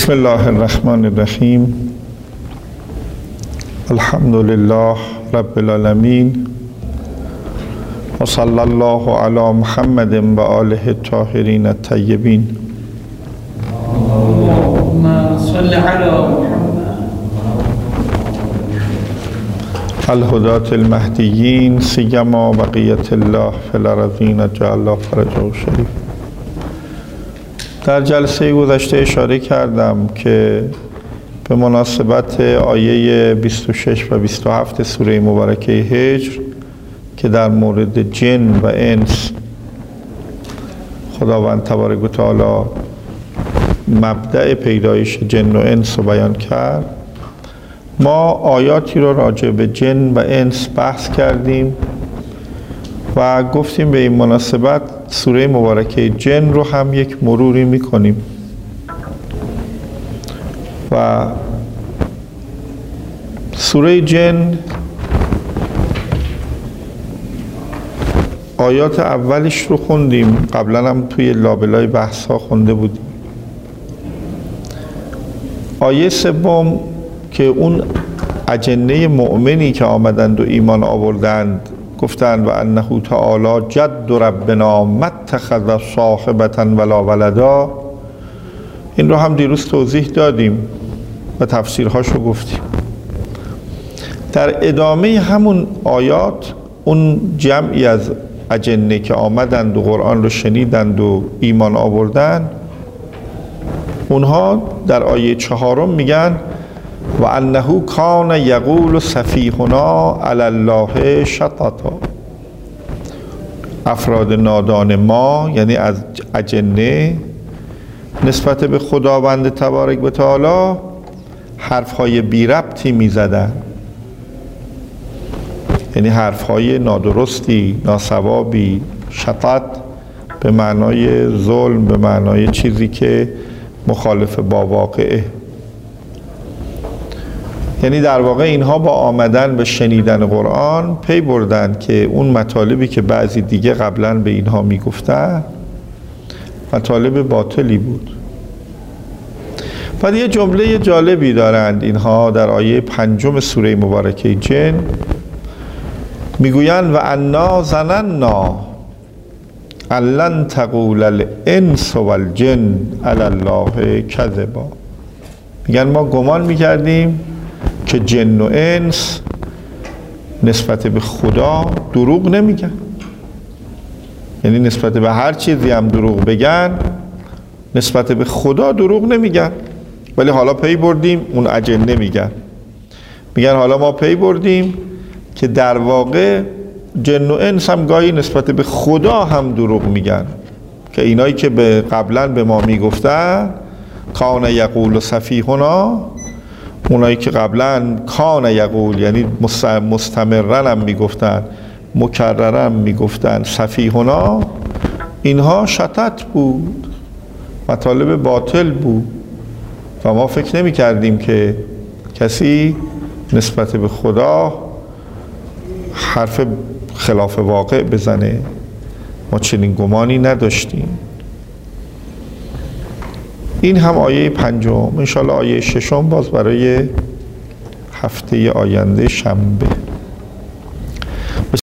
بسم الله الرحمن الرحیم. الحمد لله رب العالمین و صلی الله علی محمد و آله الطاهرین الطیبین. اللهم صل علی محمد الهداة المهدیین سیما بقیة الله فی الارضین جعل الله فرجه شریف. در جلسه گذشته اشاره کردم که به مناسبت آیه 26 و 27 سوره مبارکه هجر که در مورد جن و انس خداوند تبارک و تعالی مبدأ پیدایش جن و انس رو بیان کرد، ما آیاتی رو راجع به جن و انس بحث کردیم و گفتیم به این مناسبت سوره مبارکه جن رو هم یک مروری میکنیم و سوره جن آیات اولش رو خوندیم، قبلا هم توی لابلای بحث ها خونده بودیم. آیه سوم که اون اجنه مؤمنی که آمدند و ایمان آوردند گفتند و انه تعالی جد ربنا ما اتخذ صاحبة ولا ولدا، این رو هم دیروز توضیح دادیم و تفسیرهاشو گفتیم. در ادامه همون آیات اون جمعی از اجنه که آمدند و قرآن رو شنیدند و ایمان آوردند، اونها در آیه 4 میگن و انه کان یقول سفیهنا علی الله شططا. افراد نادان ما یعنی از اجنه نسبت به خداوند تبارک و تعالی حرفهای بی ربطی میزدن، یعنی حرفهای نادرستی، ناسوابی. شطط به معنای ظلم، به معنای چیزی که مخالف با واقعه. یعنی در واقع اینها با آمدن به شنیدن قرآن پی بردن که اون مطالبی که بعضی دیگه قبلا به اینها میگفتن مطالب باطلی بود. بعد یه جمله جالبی دارند اینها در آیه 5 سوره مبارکه جن، میگویند و انا ظننا ان لن تقول الانس والجن علی الله کذبا. میگن ما گمان میکردیم که جن و انس نسبت به خدا دروغ نمیگن، یعنی نسبت به هر چیزی هم دروغ بگن نسبت به خدا دروغ نمیگن. ولی حالا پی بردیم اون اجنه میگن حالا ما پی بردیم که در واقع جن و انس هم گاهی نسبت به خدا هم دروغ میگن، که اینایی که قبلا به ما میگفتن کان یقول سفیهنا، اونایی که قبلا کان یقول یعنی مستمرن هم میگفتن، مکررن میگفتن سفیهنا، اینها شطط بود، مطالب باطل بود و ما فکر نمی کردیم که کسی نسبت به خدا حرف خلاف واقع بزنه. ما چنین گمانی نداشتیم. این هم آیه 5. انشاءالله آیه 6 باز برای هفته آینده شنبه.